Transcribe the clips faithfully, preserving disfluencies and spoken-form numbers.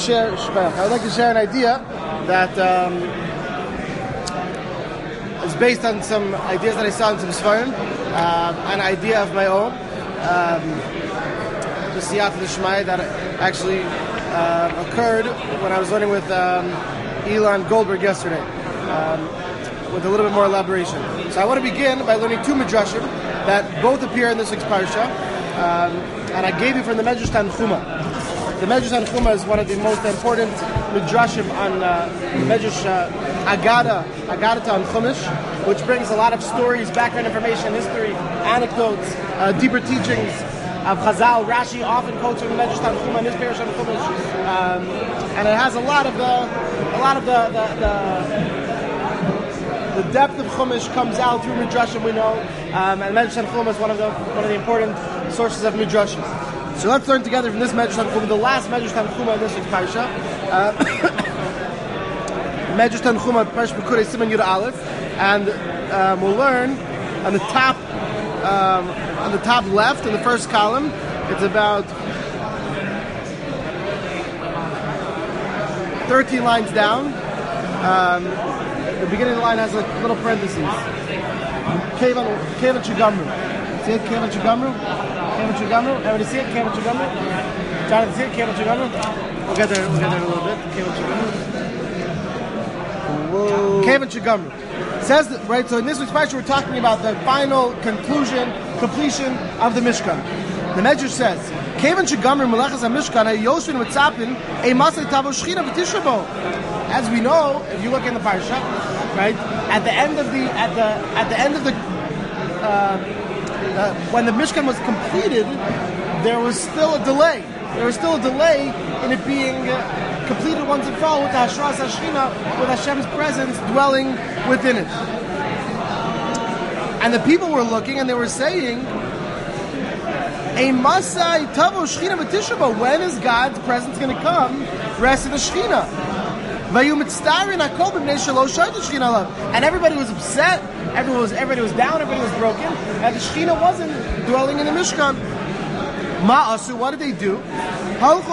share. I would like to share an idea that um, is based on some ideas that I saw in some Sfarim, uh, an idea of my own, um, the Siyat L'Shmai that actually uh, occurred when I was learning with um, Elon Goldberg yesterday, um, with a little bit more elaboration. So I want to begin by learning two midrashim that both appear in this week's parsha, um, and I gave you from the Medrash Tanchuma. The Medrash Tanchuma is one of the most important midrashim on uh, Medrash uh, Agada, Agada on Chumash, which brings a lot of stories, background information, history, anecdotes, uh, deeper teachings of Chazal. Rashi often quotes from the Medrash Tanchuma in his Parish on Chumash, um, and it has a lot of the, a lot of the the, the, the depth of Chumash comes out through midrashim. We know, um, and Medrash Tanchuma is one of the one of the important sources of midrashim. So let's learn together from this Medrash Tanchuma, the last Medrash Tanchuma in this week's parsha. Uh, Medrash Tanchuma, Parsh B'Kurei Siman Yud Aleph, and um, we'll learn on the top, um, on the top left in the first column. It's about thirteen lines down. Um, the beginning of the line has a little parentheses. Kevan Kevan Chigamru. See it? Kevan Chigamru. Kevan Chigamru. Everybody see it? Kevan Chigamru. Jonathan, see it? Kevan Chigamru. We'll get there. We'll get there in a little bit. Kevan Chigamru. Kevan Chigamru. Says that, right. So in this week's parsha, we're talking about the final conclusion, completion of the Mishkan. The Medrash says, Kevan Chigamru Melachas HaMishkan HaYoshvin Mitzapin Emasei Tavo Shechina V'Tisha Bo. As we know, if you look in the parsha, right, at the end of the at the at the end of the uh, uh, when the Mishkan was completed, there was still a delay. There was still a delay in it being uh, completed once and for all with the Hashras HaShechina, with Hashem's presence dwelling within it. And the people were looking and they were saying, Emasai Tavo Shechina V'Tisha Bo. When is God's presence going to come? Rest of the Shechina. And everybody was upset. Everyone was, everybody was down. Everybody was broken. And the Shekhinah wasn't dwelling in the Mishkan. Ma'asu, what did they do? They went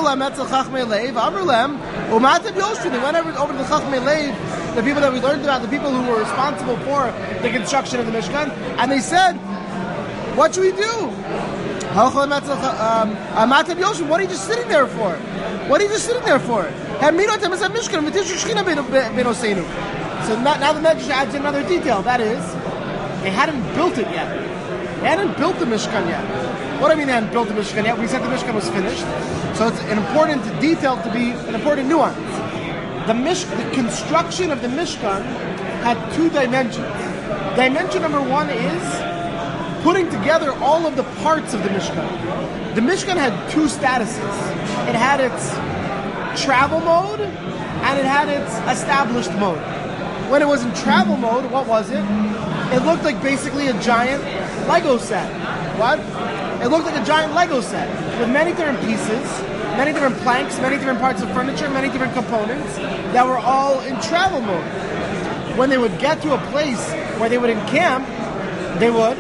over, over to the Chachmei Lev, the people that we learned about, the people who were responsible for the construction of the Mishkan, and they said, "What should we do? Um, what are you just sitting there for? What are you just sitting there for?" So now, now the Medrash adds another detail. That is, they hadn't built it yet. They hadn't built the Mishkan yet. What do I mean they hadn't built the Mishkan yet? We said the Mishkan was finished. So it's an important detail to be, an important nuance. The, Mish, the construction of the Mishkan had two dimensions. Dimension number one is putting together all of the parts of the Mishkan. The Mishkan had two statuses. It had its travel mode and it had its established mode. When it was in travel mode, what was it? It looked like basically a giant Lego set. What? It looked like a giant Lego set with many different pieces, many different planks, many different parts of furniture, many different components that were all in travel mode. When they would get to a place where they would encamp, they would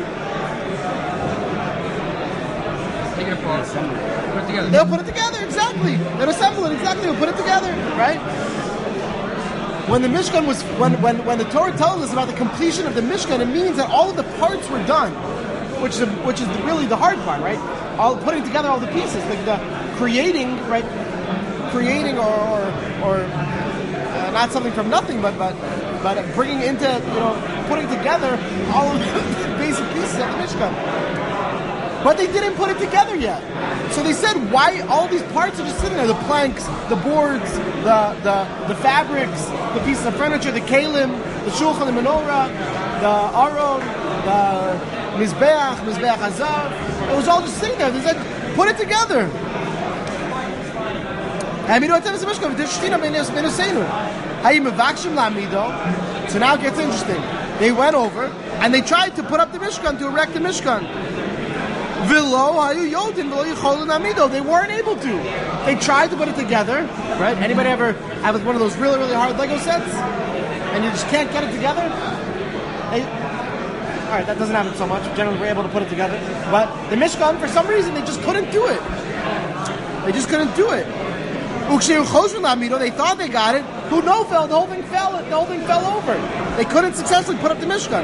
take it apart, put it together. They'll put it together, exactly. They'll assemble it, exactly. They'll put it together, right? When the Mishkan was, when, when, when the Torah tells us about the completion of the Mishkan, it means that all of the parts were done, which is, which is really the hard part, right? All putting together all the pieces, like the creating, right? Creating or or, or uh, not something from nothing, but but but bringing into, you know, putting together all of the basic pieces of the Mishkan. But they didn't put it together yet. So they said, why all these parts are just sitting there? The planks, the boards, the the, the fabrics, the pieces of furniture, the kalim, the shulchan, the menorah, the aron, the mizbeach, mizbeach hazav. It was all just sitting there. They said, put it together. So now it gets interesting. They went over and they tried to put up the Mishkan, to erect the Mishkan. They weren't able to. They tried to put it together, right? Anybody ever have one of those really, really hard Lego sets and you just can't get it together? They, all right, that doesn't happen so much. Generally, we're able to put it together. But the Mishkan, for some reason, they just couldn't do it. They just couldn't do it. They thought they got it. Who no fell? The whole thing fell. The whole thing fell over. They couldn't successfully put up the Mishkan.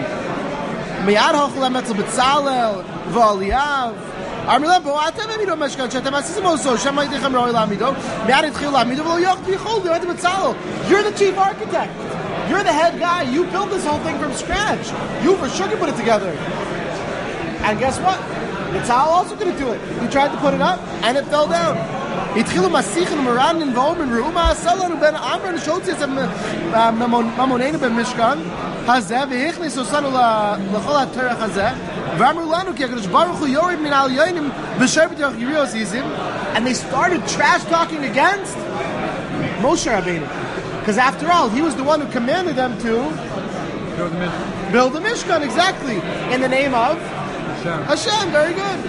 You're the chief architect. You're the head guy. You built this whole thing from scratch. You for sure can put it together. And guess what? Yitzhak also couldn't do it. He tried to put it up, and it fell down. התחילו מסיחים מרנן ואומרים ראו מה עשה לנו בין עמרן שהוציא את ממוננו במשכן הזה והכניס אותנו לכל הטרח הזה ואמרו לנו כי הקדוש ברוך הוא יורד מן העליינים בשבט יריעו זיזים, and they started trash talking against Moshe Rabbeinu, because after all he was the one who commanded them to Build the Mishkan. build the Mishkan, exactly, in the name of Hashem. Hashem. Very good.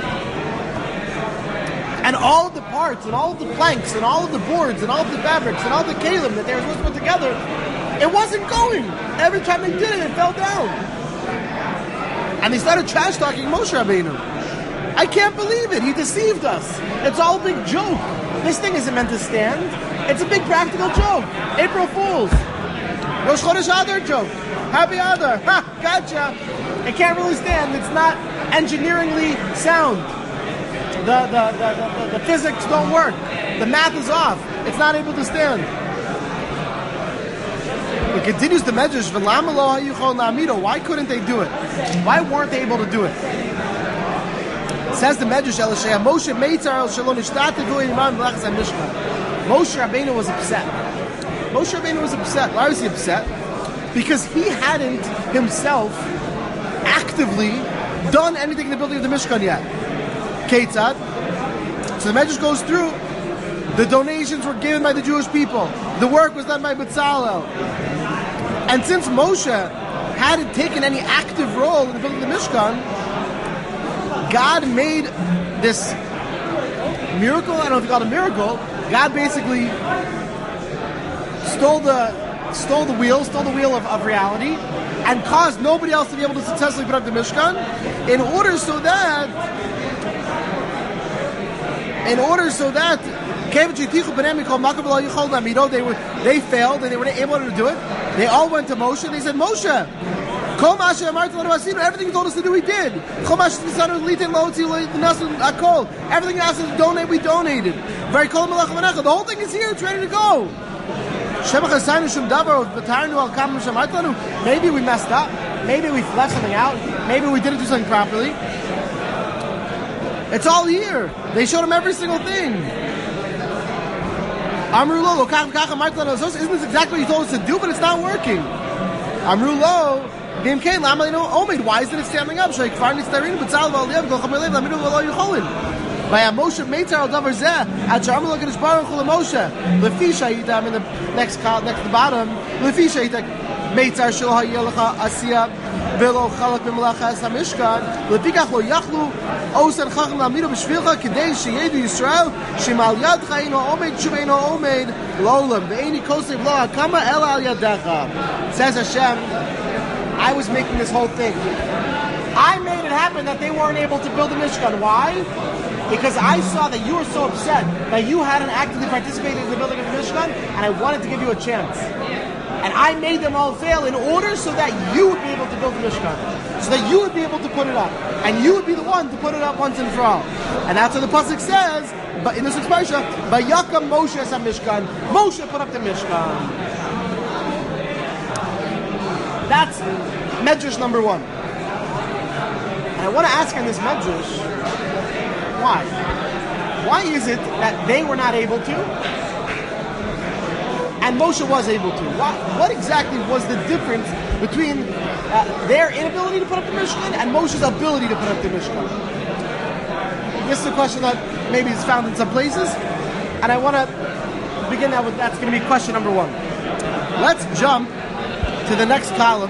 And all of the parts, and all of the planks, and all of the boards, and all of the fabrics, and all the kalim that they were supposed to put together, it wasn't going. Every time they did it, it fell down. And they started trash talking Moshe Rabbeinu. I can't believe it. He deceived us. It's all a big joke. This thing isn't meant to stand. It's a big practical joke. April Fools. Rosh Chodesh Adar joke. Happy Adar. Ha! Gotcha. It can't really stand. It's not engineeringly sound. The, the, the, the, the physics don't work. The math is off. It's not able to stand. It continues the medrash. Why couldn't they do it? Why weren't they able to do it? It says the medrash. Moshe Rabbeinu was upset. Moshe Rabbeinu was upset. Why was he upset? Because he hadn't himself actively done anything in the building of the Mishkan yet. Ketzad. So the Medrash goes through. The donations were given by the Jewish people. The work was done by Bezalel. And since Moshe hadn't taken any active role in the building of the Mishkan, God made this miracle. I don't know if you call it a miracle. God basically stole the stole the wheel, stole the wheel of, of reality, and caused nobody else to be able to successfully put up the Mishkan, in order so that in order so that they were they failed and they were able to do it. They all went to Moshe and they said, Moshe, everything you told us to do, we did. Everything you asked us to donate, we donated. The whole thing is here, it's ready to go. Maybe we messed up. Maybe we left something out. Maybe we didn't do something properly. It's all here. They showed him every single thing. Amru lo, isn't this exactly what you told us to do, but it's not working? Amru lo, why isn't it standing up? By a Moshe Meitzar al Davar Zeh, at Sharma Lokadosh Baruch Hu Moshe, Lefisha Yitam in the next column, next to the bottom, Lefisha Yitam Meitzar Shel Hayelacha Asiya Velo Chalak B'Melachas HaMishkan, Lefikach Lo Yachlu Osan Chacham Lamido B'Shvilcha Kedei Sheyedu Yisrael Shemal Yadcha Eino Omed Shuveino Omed Lolam Ve'eni Kosev Lo Hakama El Al Yadecha. Says Hashem, I was making this whole thing. I made it happen that they weren't able to build a Mishkan. Why? Because I saw that you were so upset that you hadn't actively participated in the building of the Mishkan, and I wanted to give you a chance. And I made them all fail in order so that you would be able to build the Mishkan, so that you would be able to put it up, and you would be the one to put it up once and for all. And that's what the pasuk says. But in this expression, "Vayakam Moshe es Mishkan." Moshe put up the Mishkan. That's medrash number one. And I want to ask in this medrash, why? Why is it that they were not able to, and Moshe was able to? Why, what exactly was the difference between uh, their inability to put up the Mishkan and Moshe's ability to put up the Mishkan? This is a question that maybe is found in some places, and I want to begin that with, that's going to be question number one. Let's jump to the next column.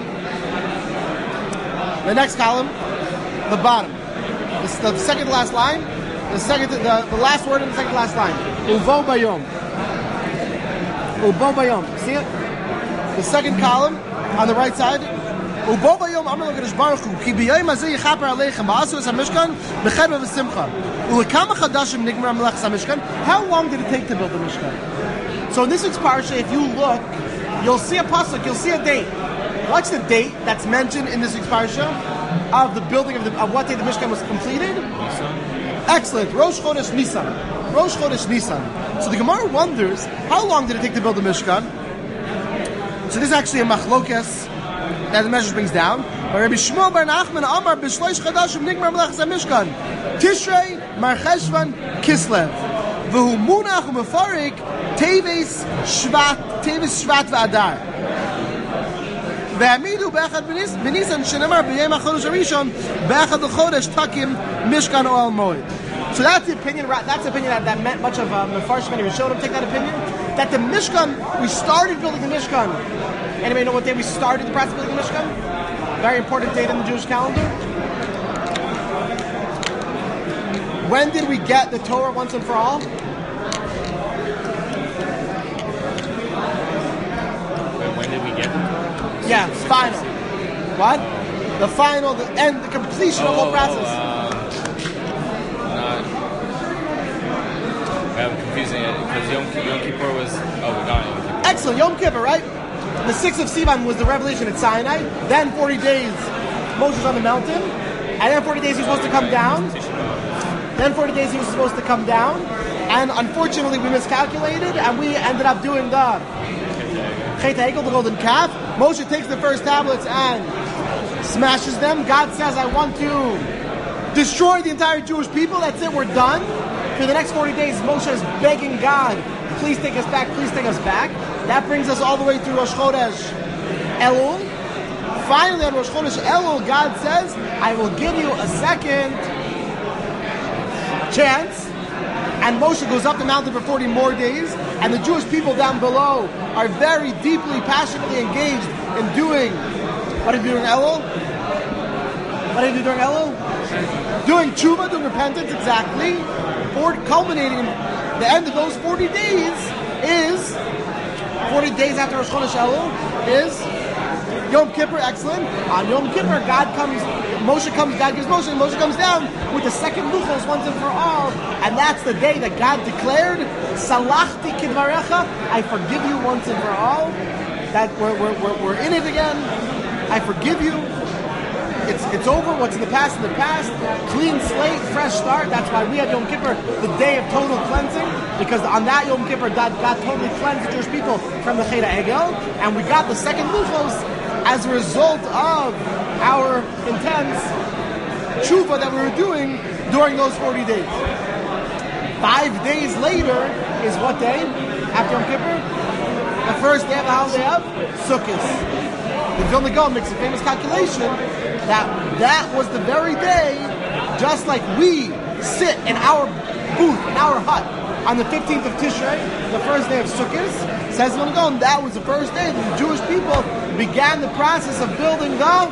The next column, the bottom. This is the second to last line. The second, the, the last word in the second to last line. Uvo bayom. Uvo bayom. See it? The second column on the right side. Uvo bayom. Amar Lokadosh Baruch Hu. Ki b'yayim hazeh yichaper aleichem. Ba'asu es hamishkan b'chedva v'simcha. U'lekama chadashim nigmar melachas hamishkan. How long did it take to build the Mishkan? So in this week's parsha, if you look, you'll see a pasuk, you'll see a date. What's the date that's mentioned in this week's parsha of the building of, the, of what day the Mishkan was completed? Nisan. Excellent. Rosh Chodesh Nisan. Rosh Chodesh Nisan. So the Gemara wonders, how long did it take to build the Mishkan? So this is actually a machlokes that the Medrash brings down. But Rabbi Shmuel bar Nachman Amar b'shloish chadashim nigmar melachas Mishkan. Tishrei Mar Cheshvan Kislev. V'hu munach u'mefarik Teves Shvat Teves Shvat v'Adar. V'amidu be'echad b'Nisan shenemar b'yem hachodesh harishon be'echad l'chodesh takim Mishkan Oel Moed. So that's the opinion. That's the opinion that, that meant much of um, the Farshim and Rishonim take that opinion. That the Mishkan, we started building the Mishkan. Anybody know what day we started the process of building the Mishkan? Very important date in the Jewish calendar. When did we get the Torah once and for all? When did we get the Torah? Yeah, final. What? The final, the end, the completion oh, of the whole oh, process. Uh, not, I'm confusing it because Yom, Yom Kippur was. Oh, we got Yom Kippur. Excellent, Yom Kippur, right? The sixth of Sivan was the revelation at Sinai. Then forty days, Moses on the mountain. And then forty days he was supposed to come down. Then forty days he was supposed to come down. And unfortunately we miscalculated and we ended up doing the Chet HaEgel, the golden calf. Moshe takes the first tablets and smashes them. God says, I want to destroy the entire Jewish people. That's it, we're done. For the next forty days, Moshe is begging God, please take us back, please take us back. That brings us all the way to Rosh Chodesh Elul. Finally, on Rosh Chodesh Elul, God says, I will give you a second chance. And Moshe goes up the mountain for forty more days. And the Jewish people down below are very deeply, passionately engaged in doing, what did you do during Elul? What did you do during Elul? Doing tshuva, doing repentance, exactly. For culminating, the end of those forty days is forty days after Rosh Chodesh Elul is Yom Kippur. Excellent. On Yom Kippur, God comes, Moshe comes, God gives Moshe, and Moshe comes down with the second luchos once and for all, and that's the day that God declared, Salachti kidvarecha, I forgive you once and for all. That we're we're we're, we're in it again. I forgive you. It's it's over. What's in the past in the past. Clean slate, fresh start. That's why we have Yom Kippur, the day of total cleansing, because on that Yom Kippur, God, God totally cleansed the Jewish people from the Chet HaEgel, and we got the second luchos as a result of our intense tshuva that we were doing during those forty days. Five days later is what day after Yom Kippur? The first day of the holiday of Sukkot. The Vilna Gaon makes a famous calculation that that was the very day, just like we sit in our booth, in our hut, on the fifteenth of Tishrei, the first day of Sukkot, says Vilna Gaon, that was the first day that the Jewish people began the process of building the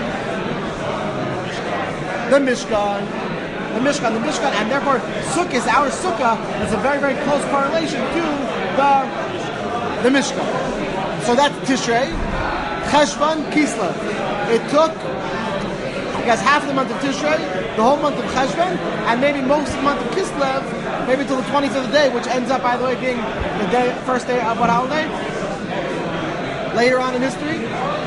the Mishkan, the Mishkan, the Mishkan, and therefore Sukkot, our Sukkah, is a very, very close correlation to the the Mishkan. So that's Tishrei. Cheshvan, Kislev. It took, I guess, half of the month of Tishrei, the whole month of Cheshvan, and maybe most of the month of Kislev, maybe till the twenty-fifth day, which ends up, by the way, being the day, first day of what holiday? Later on in history?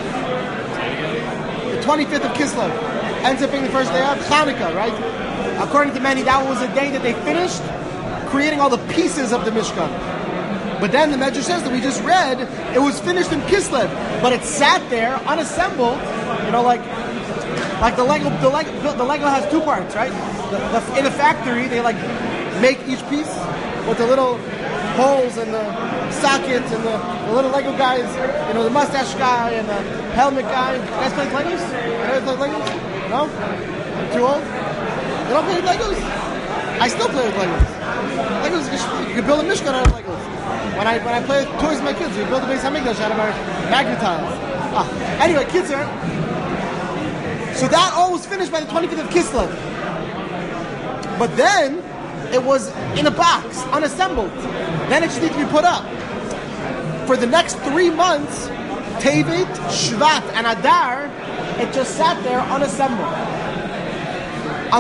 The twenty-fifth of Kislev ends up being the first day of Hanukkah, right? According to many, that was the day that they finished creating all the pieces of the Mishkan. But then the Medrash says that we just read, it was finished in Kislev, but it sat there unassembled, you know, like like the Lego, the Lego, the Lego has two parts, right? The, the, in the factory, they like make each piece with the little holes and the sockets and the, the little Lego guys, you know, the mustache guy and the helmet guy. You guys play Legos? You guys play Legos? No? I'm too old? You don't play with Legos? I still play with Legos. Legos, you can build a Mishkan out of Legos. When I when I play with toys with my kids, we build a Beis Hamikdash out of our magnetiles. Ah, anyway, kids are. So that all was finished by the twenty-fifth of Kislev. But then it was in a box, unassembled. Then it just needed to be put up. For the next three months, Tevet, Shvat, and Adar, it just sat there unassembled.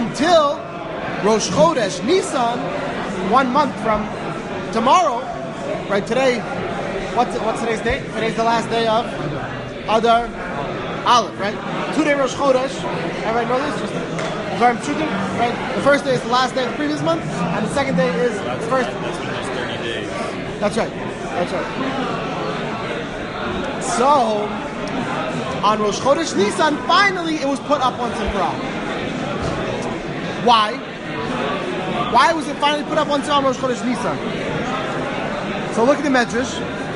Until Rosh Chodesh Nisan, one month from tomorrow, right? Today, what's what's today's date? Today's the last day of Adar Aleph, right? Two day Rosh Chodesh. Everybody know this? Just Dvarim Pshutim, right? The first day is the last day of the previous month, and the second day is That's the first. That's been just thirty days. That's right. That's right. So, on Rosh Chodesh Nisan, finally it was put up once and for all. Why? Why was it finally put up once and for all on Rosh Chodesh Nisan? So look at the Medrash.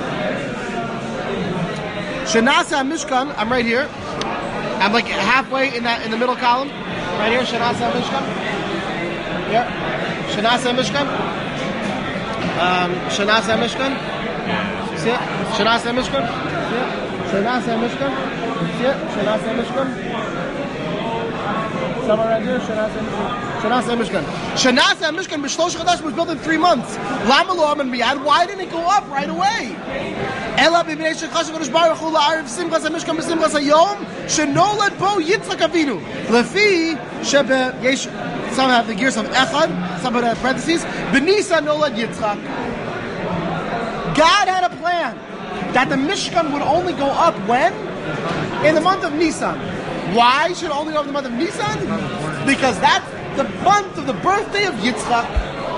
Shenasa Mishkan, I'm right here. I'm like halfway in that in the middle column. Right here, Shenasa Mishkan. Here. Shenasa Mishkan. Um, Shenasa Mishkan. See it? Shenasa Mishkan. See it? Shenasa Mishkan. See it? Shenasa Mishkan. Somewhere right here, Shenasa Mishkan. Shenasa Mishkan. Shenasa Mishkan B'shlosh Chadash was built in three months. Lama lo amen miyad. Why didn't it go up right away? Ela b'bnei shechashav Kodesh Baruch Hu la'ariv simchas haMishkan b'simchas hayom shenolad bo Yitzchak Avinu lefi shebe yesh. Some have the gears of Echad. Some have parentheses. B'Nisan nolad Yitzchak. God had a plan that the Mishkan would only go up when? In the month of Nisan. Why should it only go up in the month of Nisan? Because that's the month of the birthday of Yitzchak.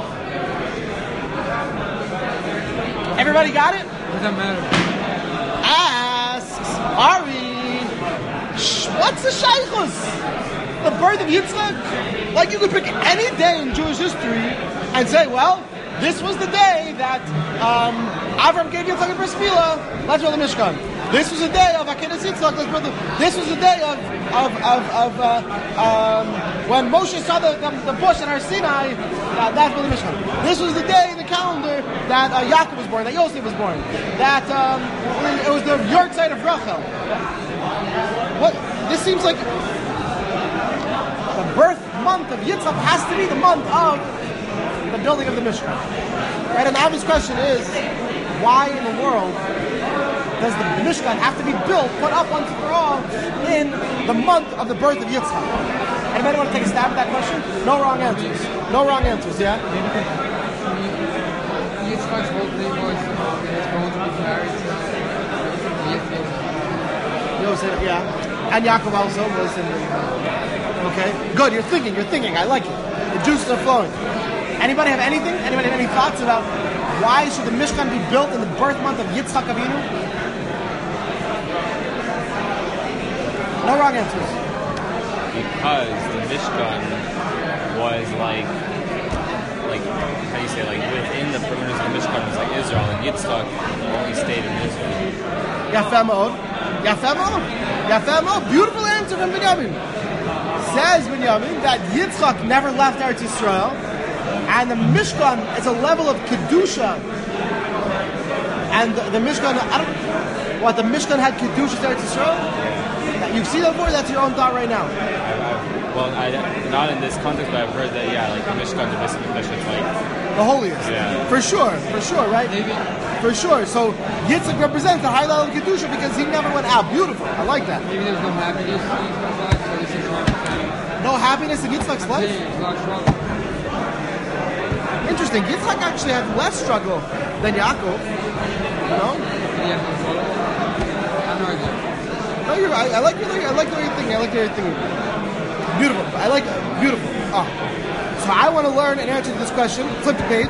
Everybody got it? Doesn't matter. Asks Ari, what's the shaychus? The birth of Yitzchak? Like you could pick any day in Jewish history and say, well, this was the day that um, Avram gave Yitzchak a bris milah. Let's build the Mishkan. This was the day of Akedah Yitzchak. Let's build the. This was the day of of of, of uh, um, when Moshe saw the, the, the bush in Har Sinai. Uh, that's build the Mishkan. This was the day in the calendar that uh, Yaakov was born, that Yosef was born. That um, it was the York side of Rachel. What? This seems like the birth month of Yitzchak has to be the month of the building of the Mishkan. Right? And the obvious question is, why in the world does the Mishkan have to be built, put up once for all, in the month of the birth of Yitzchak? Anybody want to take a stab at that question? No wrong answers. No wrong answers, yeah? Yitzchak's whole thing was it's going to be married to Yosef, yeah. And Yaakov also was in the... Okay. Good, you're thinking, you're thinking. I like it. The juices are flowing. Anybody have anything? Anybody have any thoughts about why should the Mishkan be built in the birth month of Yitzchak Avinu? No wrong answers. Because the Mishkan was like, like, how do you say, like within the perimeters of the Mishkan was like Israel, and Yitzchak only stayed in Israel. Yafeh Ma'od. Yafeh Ma'od. Yafeh Ma'od. Beautiful answer from Binyamin. Says Binyamin that Yitzchak never left Eretz Yisrael, and the Mishkan is a level of Kedusha. And the, the Mishkan, I don't, what, the Mishkan had Kedusha to Eretz Yisrael? You've seen that before? That's your own thought right now. I, I, well, I, not in this context, but I've heard that, yeah, like the Mishkan, the Mishkan, it's like... The holiest. Yeah. For sure, for sure, right? Maybe. For sure. So Yitzchak represents the high level of Kedusha because he never went out. Beautiful. I like that. Maybe there's no happiness in Yitzchak's life, so this is wrong. No happiness in Yitzchak's life? It's a lot of struggle. Interesting. Yitzchak actually had less struggle than Yaakov. You know? Yeah. I have no idea. No, you're, I, I like your, I like the way you're thinking. I like the way you're thinking. Beautiful. I like beautiful. Oh. So I want to learn an answer to this question. Flip the page.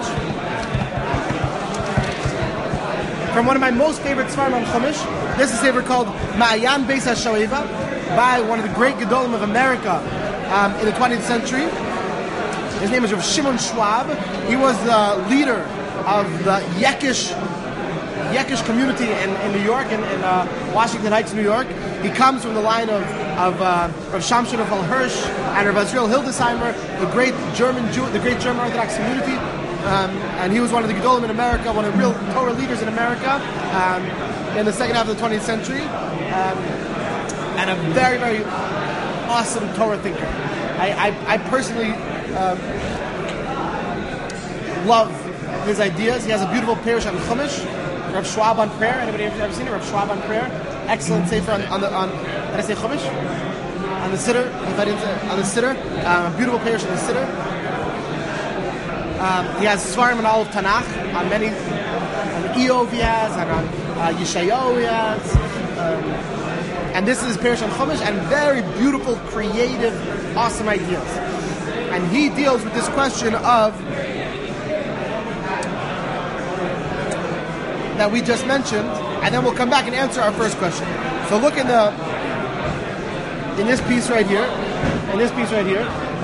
From one of my most favorite Svarim on Chumash. This is a sefer called Ma'ayan Beis HaShoeva by one of the great Gedolim of America um, in the twentieth century. His name is Rav Shimon Schwab. He was the leader of the Yekish Yekish community in, in New York, in, in uh, Washington Heights, New York. He comes from the line of of uh, Rav Shamshon Raphael Hirsch and Rav Azriel Hildesheimer, the great German Jew, the great German Orthodox community. Um, and he was one of the Gedolim in America, one of the real Torah leaders in America um, in the second half of the twentieth century, um, and a very, very awesome Torah thinker. I, I, I personally um, love his ideas. He has a beautiful parish on Chumash. Rav Schwab on prayer. Anybody ever seen it? Rav Schwab on prayer. Excellent sefer on, on the on. Did I say Chumash? On the Siddur. If I didn't say, on the Siddur. Um, a beautiful parish on the Siddur. Um, he has Svarim and all of Tanakh on many on Eov he has, and on uh, Yeshayahu he has. Um, and this is Perush on Chumash, and very beautiful, creative, awesome ideas. And he deals with this question of that we just mentioned, and then we'll come back and answer our first question. So look in the in this piece right here, in this piece right here.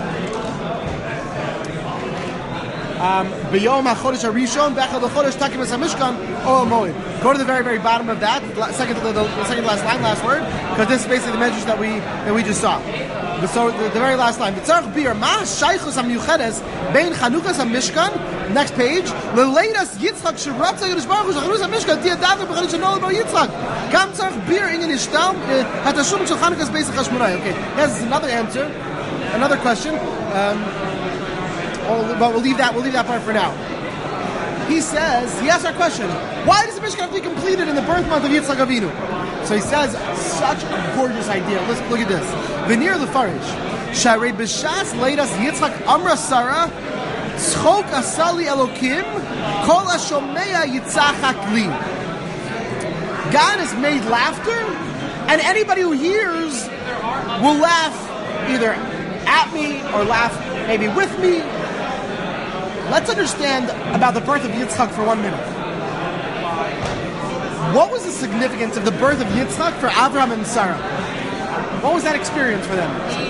Um, B'yom HaChodesh HaRishon Bechad HaChodesh Takim Es HaMishkan Ohel Moed. Go to the very, very bottom of that, second to the, the second to last line, last word, because this is basically the measures that we that we just saw. So the, the very last line. B'tzarech bir ma shaychus hamiyuchedes bein chanukas hamishkan. Next page. Leleidas Yitzchak sheratza Yerush Baruch Hu shachanus hamishkan tiyadav b'chadin shenol bo Yitzchak. Gam tzarech bir inyan ishtam hatashum shel chanukas beis hashmonai. Okay, yes, another answer, another question. Um, but we'll leave that. We'll leave that part for now. He says he asks our question: why does the Mishkan have to be completed in the birth month of Yitzchak Avinu? So he says such a gorgeous idea. Let's look at this. Veneer the Farish. Sharei b'shas leidas Yitzchak Amra Sarah tzchok asali Elokim kol hashomea yitzachak li. God has made laughter, and anybody who hears will laugh either at me or laugh maybe with me. Let's understand about the birth of Yitzchak for one minute. What was the significance of the birth of Yitzchak for Abraham and Sarah? What was that experience for them?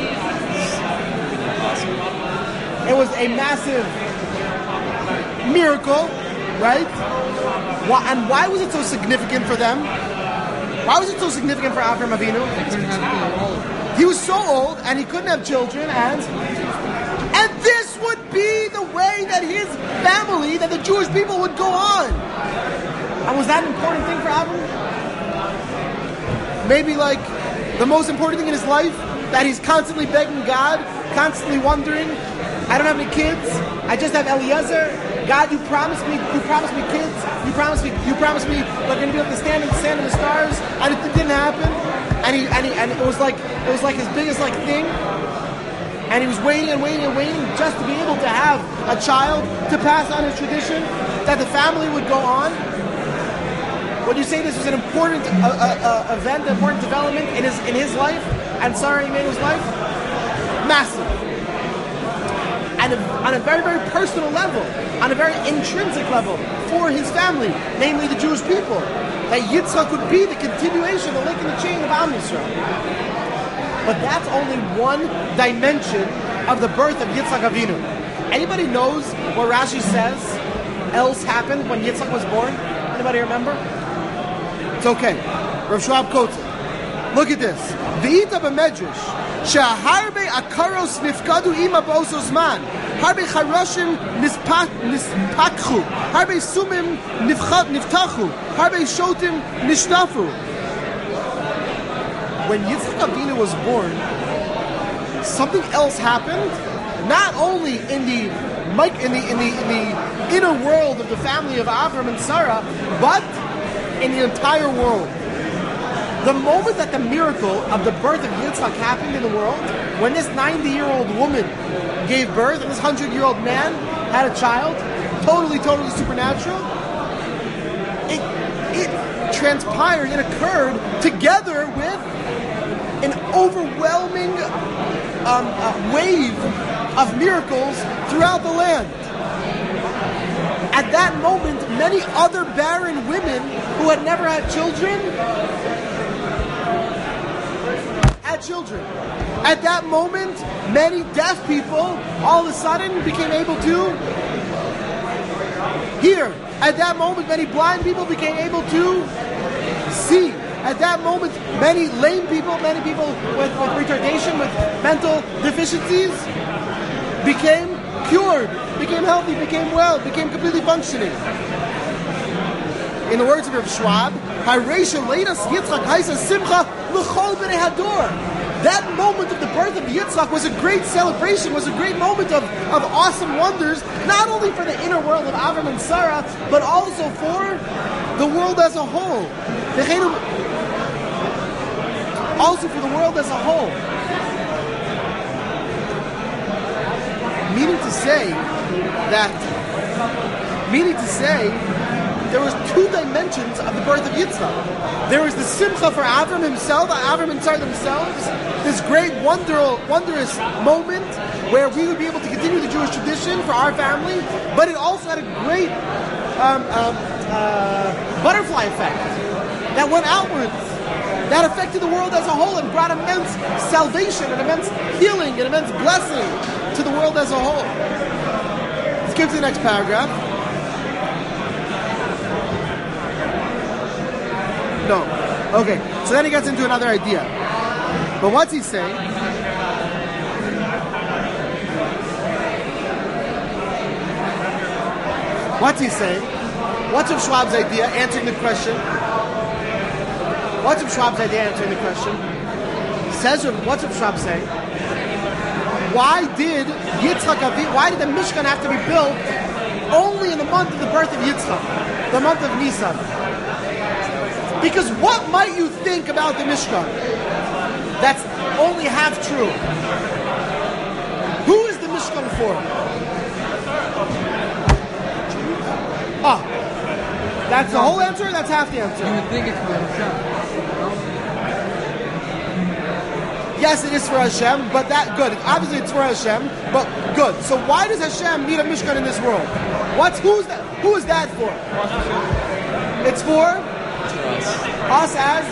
It was a massive miracle, right? Why, and why was it so significant for them? Why was it so significant for Abraham Avinu? He was so old and he couldn't have children, and and this would be the way that his family, that the Jewish people would go on. And was that an important thing for Abraham? Maybe like the most important thing in his life, that he's constantly begging God, constantly wondering, I don't have any kids, I just have Eliezer. God, you promised me, you promised me kids, you promised me, you promised me we're going to be able to stand in the sand of the stars, and it didn't happen. And he, and he, and it was like, it was like his biggest like thing. And he was waiting and waiting and waiting just to be able to have a child to pass on his tradition, that the family would go on. Would you say this was an important uh, uh, uh, event, an important development in his in his life and Sarah Immanuel's life? Massive. And a, on a very, very personal level, on a very intrinsic level for his family, namely the Jewish people, that Yitzchak would be the continuation, the link in the chain of Am Yisrael. But that's only one dimension of the birth of Yitzchak Avinu. Anybody knows what Rashi says else happened when Yitzchak was born? Anybody remember? It's okay. Rav Schwab quotes it. Look at this. V'ita b'medrash she'harbe akaros nifkadu ima b'oso zman harbe charoshim nispakchu harbe sumim niftachu harbe shotim nishnafu. When Yitzchak Avinu was born, something else happened. Not only in the in the in the in the inner world of the family of Abraham and Sarah, but in the entire world. The moment that the miracle of the birth of Yitzchak happened in the world, when this ninety-year-old woman gave birth and this hundred-year-old man had a child, totally, totally supernatural, it it transpired and occurred together with an overwhelming um, uh, wave of miracles throughout the land. At that moment, many other barren women who had never had children had children. At that moment, many deaf people all of a sudden became able to hear. At that moment, many blind people became able to see. At that moment, many lame people, many people with, with retardation, with mental deficiencies, became cured, became healthy, became well, became completely functioning. In the words of Rav Schwab, that moment of the birth of Yitzchak was a great celebration, was a great moment of, of awesome wonders, not only for the inner world of Avram and Sarah, but also for the world as a whole. Also for the world as a whole. Meaning to say that, meaning to say there was two dimensions of the birth of Yitzchak. There was the simcha for Avram himself, Avram and Sarah themselves, this great wonder, wondrous moment where we would be able to continue the Jewish tradition for our family, but it also had a great um, um, uh, butterfly effect that went outwards, that affected the world as a whole and brought immense salvation and immense healing and immense blessing to the world as a whole. Let's get to the next paragraph. No. Okay, so then he gets into another idea. But what's he saying? What's he saying? What's Rav Schwab's idea answering the question? What's Rav Schwab's idea answering the question? Says, what's Rav Schwab saying? Why did Yitzchak Avi, why did the Mishkan have to be built only in the month of the birth of Yitzchak, the month of Nisan? Because what might you think about the Mishkan that's only half true? Who is the Mishkan for? Ah, that's the whole answer, or that's half the answer? You would think it's for Hashem. Yes, it is for Hashem, but that, good. Obviously it's for Hashem, but good. So why does Hashem need a Mishkan in this world? What's, who's that, who is that for? It's for? Us as?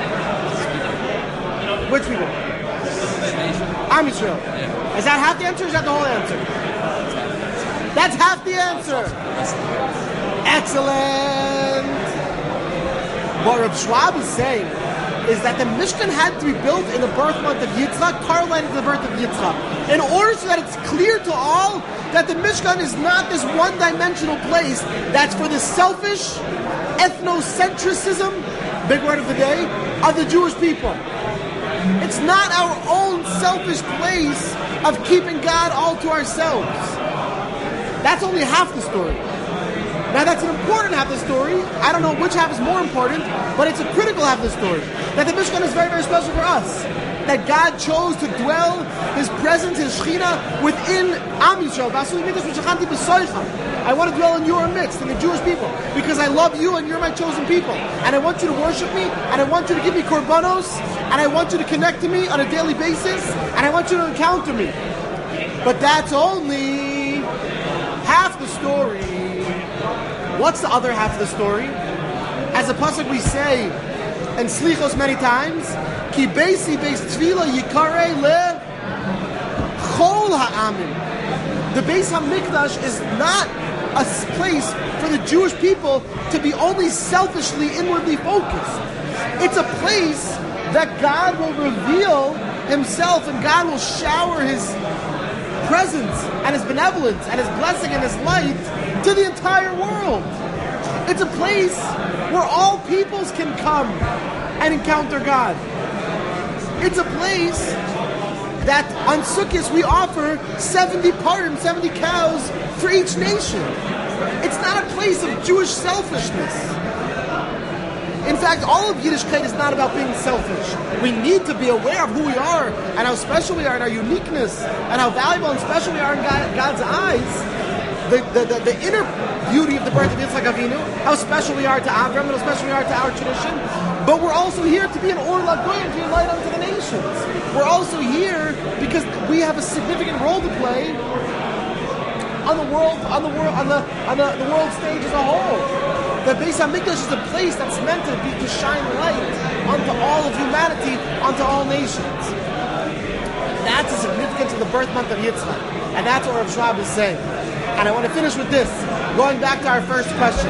Which people? Am Yisrael. Is that half the answer, or is that the whole answer? That's half the answer. Excellent. What Rav Schwab is saying is that the Mishkan had to be built in the birth month of Yitzchak, correlated to the birth of Yitzchak, in order so that it's clear to all that the Mishkan is not this one-dimensional place that's for the selfish ethnocentrism, big word of the day, of the Jewish people. It's not our own selfish place of keeping God all to ourselves. That's only half the story. Now that's an important half of the story. I don't know which half is more important, but it's a critical half of the story. That the Mishkan is very, very special for us. That God chose to dwell His presence, His Shekhinah, within Am Yisrael. I want to dwell in your midst, in the Jewish people, because I love you and you're my chosen people. And I want you to worship me, and I want you to give me korbanos, and I want you to connect to me on a daily basis, and I want you to encounter me. But that's only half the story. What's the other half of the story? As a pasuk we say in Slichos many times, Ki beisi beis tefila yikare le chol ha'amim. The Beis HaMikdash is not a place for the Jewish people to be only selfishly, inwardly focused. It's a place that God will reveal Himself, and God will shower His presence and His benevolence and His blessing and His light to the entire world. It's a place where all peoples can come and encounter God. It's a place that on Sukkot we offer seventy parim, seventy cows for each nation. It's not a place of Jewish selfishness. In fact, all of Yiddishkeit is not about being selfish. We need to be aware of who we are and how special we are and our uniqueness and how valuable and special we are in God, God's eyes. The, the, the, the inner beauty of the birth of Yitzchak Avinu, how special we are to Avram, and how special we are to our tradition. But we're also here to be an Or LaGoyim, to be a light unto the nations. We're also here because we have a significant role to play on the world, on the world, on the on the, the world stage as a whole. The Beis HaMikdash is a place that's meant to be to shine light onto all of humanity, onto all nations. That's the significance of the birth month of Yitzchak, and that's what Rav Schwab is saying. And I want to finish with this, going back to our first question.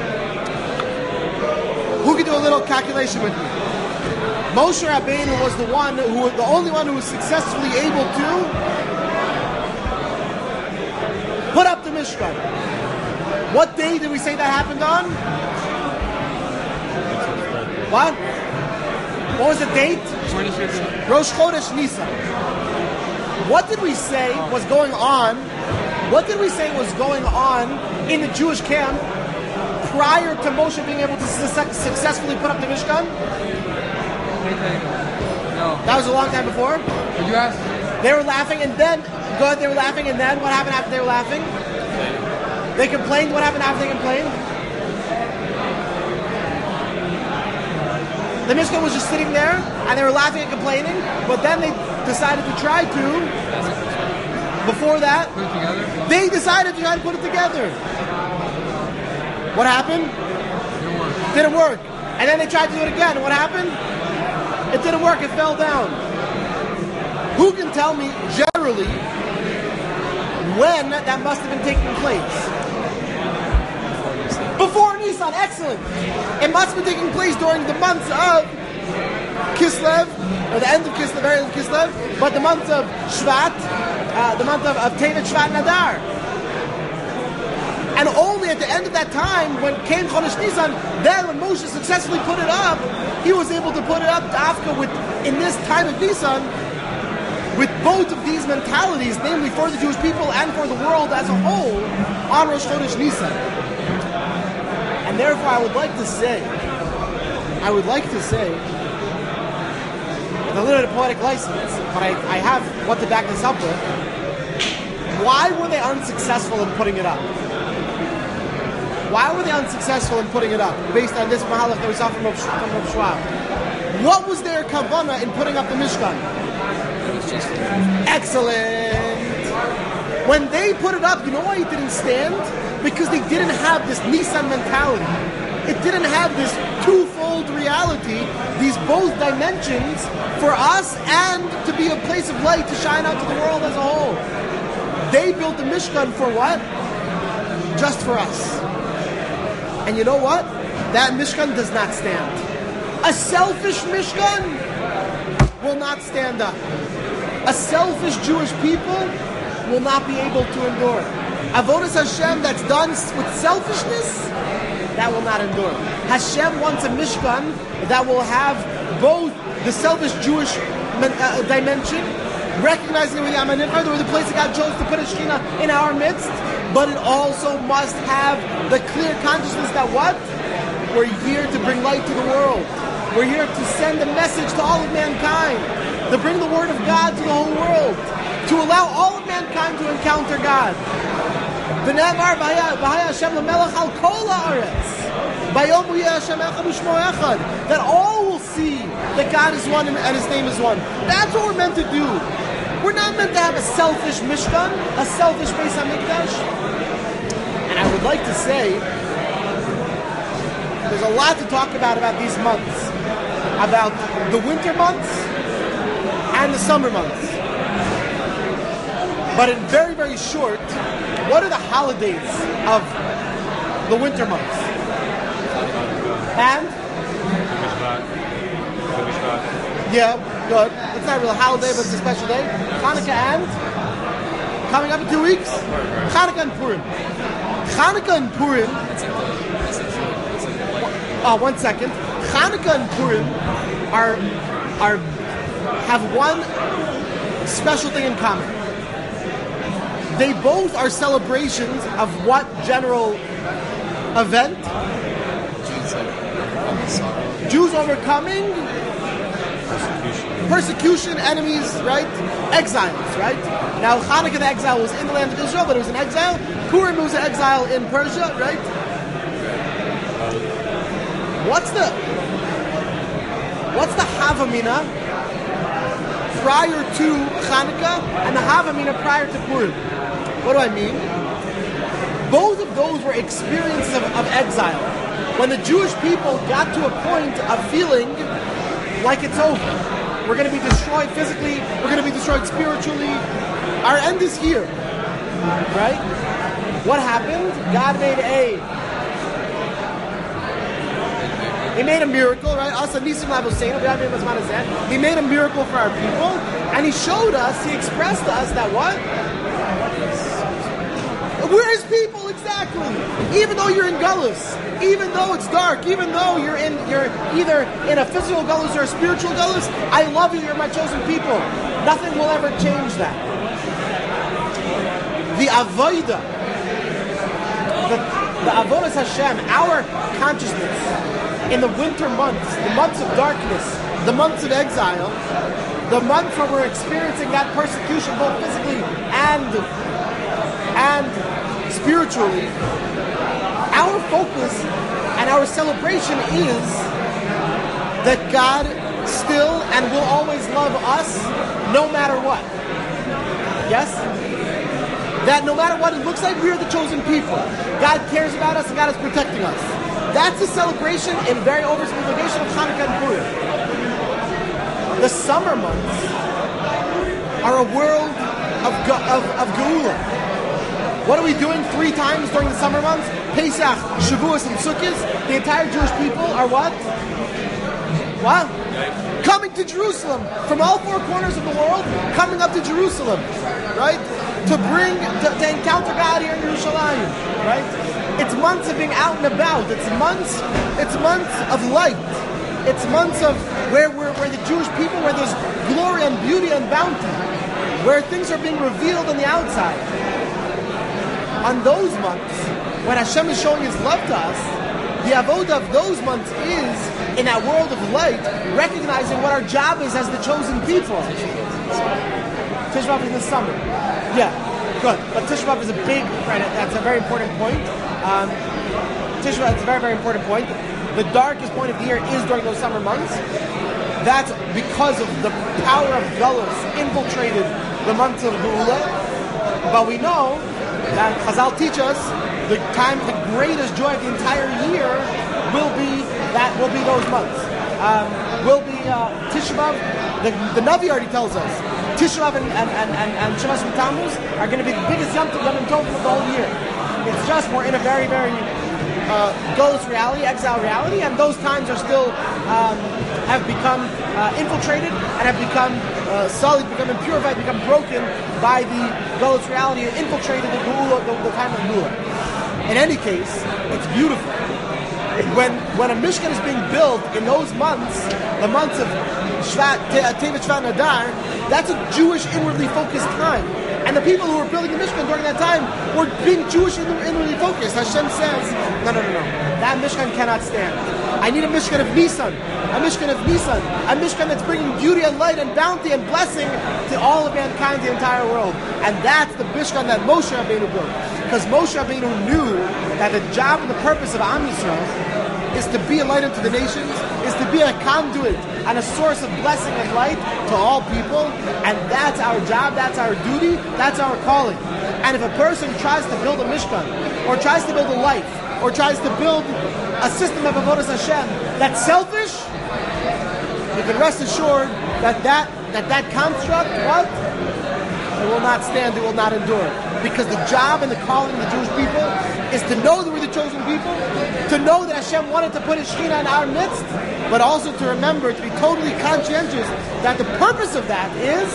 Who can do a little calculation with me? Moshe Rabbeinu was the one who, the only one who was successfully able to put up the Mishkan. What day did we say that happened on? What? What was the date? twenty-fifth. Rosh Chodesh Nisan. What did we say was going on? What did we say was going on in the Jewish camp prior to Moshe being able to su- successfully put up the Mishkan? No. That was a long time before. Did you ask? They were laughing, and then go ahead, they were laughing, and then what happened after they were laughing? They complained. What happened after they complained? The Mishkan was just sitting there, and they were laughing and complaining, but then they decided to try to, before that, Put it together. they decided to try to put it together. What happened? Didn't work. Didn't work. And then they tried to do it again. What happened? It didn't work. It fell down. Who can tell me, generally, when that must have been taking place? Before Nisan. Excellent. It must have been taking place during the months of Kislev, or the end of Kislev, very end of Kislev, but the month of Shvat, uh, the month of, of Tevet, Shvat, and Adar. And only at the end of that time, when came Chodesh Nisan, then when Moshe successfully put it up, he was able to put it up to Afka with, in this time of Nisan, with both of these mentalities, namely for the Jewish people and for the world as a whole, on Rosh Chodesh Nisan. And therefore I would like to say, I would like to say, with a little bit of poetic license, but I, I have what to back this up with, why were they unsuccessful in putting it up? Why were they unsuccessful in putting it up, based on this mahalach that we saw from Rav from Rav Schwab? What was their kavanah in putting up the Mishkan? It was just Excellent! When they put it up, you know why it didn't stand? Because they didn't have this Nisan mentality. It didn't have this twofold reality, these both dimensions, for us and to be a place of light to shine out to the world as a whole. They built the Mishkan for what? Just for us. And you know what? That Mishkan does not stand. A selfish Mishkan will not stand up. A selfish Jewish people will not be able to endure. Avodas Hashem that's done with selfishness, that will not endure. Hashem wants a Mishkan that will have both the selfish Jewish uh, dimension, recognizing that we are the place that God chose to put a Shekhinah in our midst, but it also must have the clear consciousness that what? We're here to bring light to the world. We're here to send a message to all of mankind, to bring the word of God to the whole world, to allow all of mankind to encounter God. That all will see that God is one and His name is one. That's what we're meant to do. We're not meant to have a selfish Mishkan, a selfish Beis HaMikdash. And I would like to say, there's a lot to talk about about these months, about the winter months and the summer months. But in very, very short, what are the holidays of the winter months? And? Yeah, good. It's not really a holiday, but it's a special day. Hanukkah and? Coming up in two weeks? Hanukkah and Purim. Hanukkah and Purim. Oh, one second. Hanukkah and Purim are, are, have one special thing in common. They both are celebrations of what general event? Jews overcoming persecution. persecution, enemies, right? Exiles, right? Now, Hanukkah, the exile, was in the land of Israel, but it was an exile. Purim was an exile in Persia, right? What's the What's the Havamina prior to Hanukkah and the Havamina prior to Purim? What do I mean? Both of those were experiences of, of exile. When the Jewish people got to a point of feeling like it's over. We're going to be destroyed physically. We're going to be destroyed spiritually. Our end is here. Right? What happened? God made a... He made a miracle, right? He made a miracle for our people. And He showed us, He expressed to us that what? We're His people, exactly. Even though you're in Gullus, even though it's dark, even though you're in, you're either in a physical Gullus or a spiritual Gullus, I love you. You're my chosen people. Nothing will ever change that. The avodah, the, the avodas Hashem, our consciousness in the winter months, the months of darkness, the months of exile, the months where we're experiencing that persecution, both physically and and spiritually, our focus and our celebration is that God still and will always love us no matter what. Yes? That no matter what it looks like, we are the chosen people. God cares about us and God is protecting us. That's the celebration in very oversimplification of Hanukkah and Purim. The summer months are a world of, of, of Geula. What are we doing three times during the summer months? Pesach, Shavuos, and Sukkot. The entire Jewish people are what? What? Coming to Jerusalem from all four corners of the world, coming up to Jerusalem, right? To bring, to, to encounter God here in Yerushalayim, right? It's months of being out and about. It's months, it's months of light. It's months of where we're, where the Jewish people, where there's glory and beauty and bounty, where things are being revealed on the outside. On those months, when Hashem is showing His love to us, the avodah of those months is, in that world of light, recognizing what our job is as the chosen people. Tisha B'Av is in the summer. Yeah, good. But Tisha B'Av is a big, right, that's a very important point. Um, Tisha B'Av is a very, very important point. The darkest point of the year is during those summer months. That's because of the power of Galus infiltrated the months of Geula. But we know that Chazal teach us the time, the greatest joy of the entire year will be that will be those months. Um, will be uh, Tisha B'Av. The, the Navi already tells us Tisha B'Av and and and, and, and Shemas Tammuz are going to be the biggest Yom Tov Yom Tov of the whole year. It's just we're in a very very uh, ghost reality, exile reality, and those times are still um, have become uh, infiltrated and have become uh, sullied, become impurified, become broken by the ghost reality, and infiltrated the Geula, the, the time of Geula. In any case, it's beautiful. When when a Mishkan is being built in those months, the months of Shvat, Tevet, Shvat, and Adar, that's a Jewish inwardly focused time. And the people who were building the Mishkan during that time were being Jewish inwardly focused. Hashem says, no, no, no, no. That Mishkan cannot stand. I need a Mishkan of Nisan. A Mishkan of Nisan. A Mishkan that's bringing beauty and light and bounty and blessing to all of mankind, the entire world. And that's the Mishkan that Moshe Rabbeinu built. Because Moshe Rabbeinu knew that the job and the purpose of Am Yisrael is to be a light unto the nations, is to be a conduit and a source of blessing and light to all people, and that's our job, that's our duty, that's our calling. And if a person tries to build a Mishkan, or tries to build a life, or tries to build a system of Avodas Hashem that's selfish, you can rest assured that that, that, that construct, what? It will not stand, it will not endure. Because the job and the calling of the Jewish people is to know that we're the chosen people, to know that Hashem wanted to put His Shekhinah in our midst, but also to remember, to be totally conscientious that the purpose of that is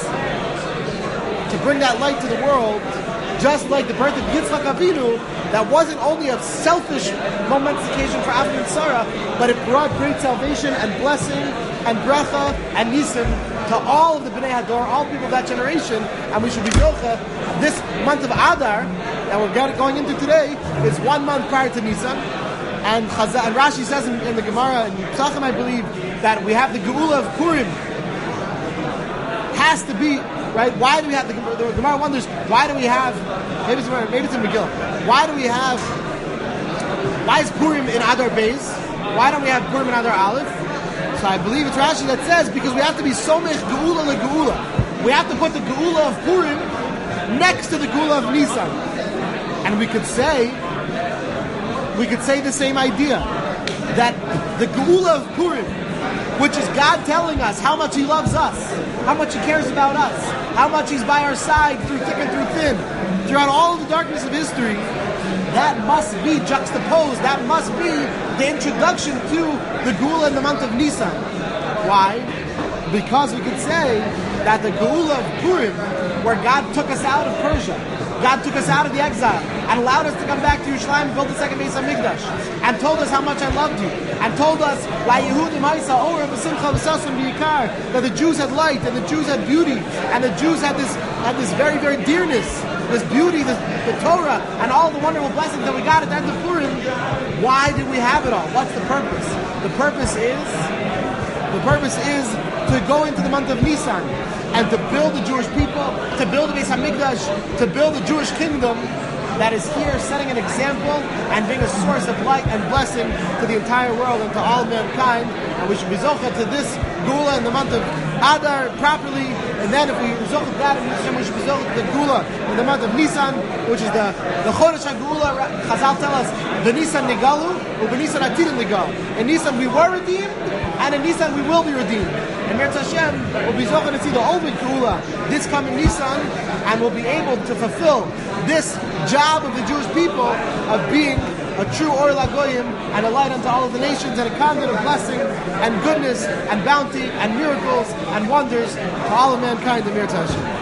to bring that light to the world, just like the birth of Yitzchak Avinu, that wasn't only a selfish momentous occasion for Avram and Sarah, but it brought great salvation and blessing and bracha and nisim to all of the Bnei Hador, all people of that generation, and we should be yocha. This month of Adar that we're going into today is one month prior to Nisan, and, Chazal, and Rashi says in, in the Gemara in Pesachim, I believe, that we have the Geula of Purim. Has to be right. Why do we have the, the Gemara wonders? Why do we have? Maybe it's maybe it's in Megillah. Why do we have? Why is Purim in Adar Beis? Why don't we have Purim in Adar Aleph? So I believe it's Rashi that says because we have to be somech Geula le Geula. We have to put the Geula of Purim next to the Geula of Nisan, and we could say we could say the same idea that the Geula of Purim, which is God telling us how much He loves us, how much He cares about us, how much He's by our side through thick and through thin, throughout all of the darkness of history, that must be juxtaposed, that must be the introduction to the Geula in the month of Nisan. Why? Because we could say that the Geula of Purim, where God took us out of Persia, God took us out of the exile and allowed us to come back to Yerushalayim and build the second Beis HaMikdash, and told us how much I loved you, and told us that the Jews had light and the Jews had beauty and the Jews had this had this very very dearness, this beauty, this, the Torah, and all the wonderful blessings that we got at the end of Purim. Why did we have it all? What's the purpose? The purpose is the purpose is to go into the month of Nisan and to build the Jewish people, to build the Beis HaMikdash, to build the Jewish kingdom that is here setting an example and being a source of light and blessing to the entire world and to all mankind. and we should be zocha to this Gula in the month of Adar properly, and then if we zocha to that in Hashem, we should be zocha to the Gula in the month of Nisan, which is the the Chodesh HaGula. Chazal tell us the Nisan Nigalu, or the Nisan Atidim Nigal. In Nisan we were redeemed, and in Nisan we will be redeemed. And Mirz Hashem will be zocha to see the Ovid Gula this coming Nisan, and will be able to fulfill this job of the Jewish people of being a true Or LaGoyim and a light unto all of the nations and a conduit of blessing and goodness and bounty and miracles and wonders to all of mankind in Mirz Hashem.